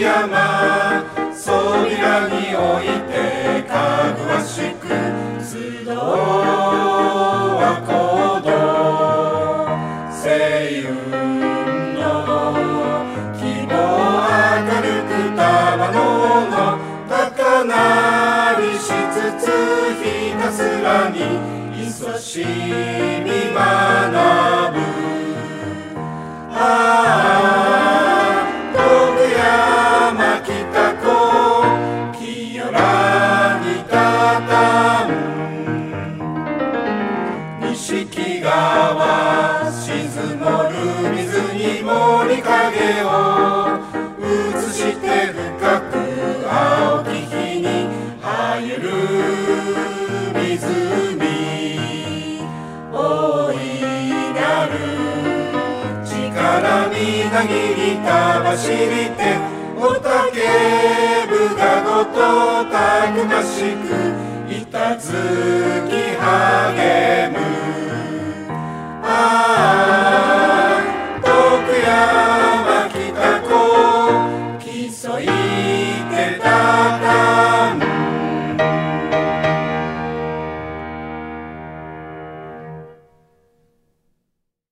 山そびらに置いてかぐわしく集うは行動星雲の希望明るく玉の高鳴りしつつひたすらに勤しみ学ぶ徳山北高清らにたたむ錦川静もる水に森影を映して深く青き日に生える湖大いなる力みなぎりた走りておたけぶがごとたくましくいたず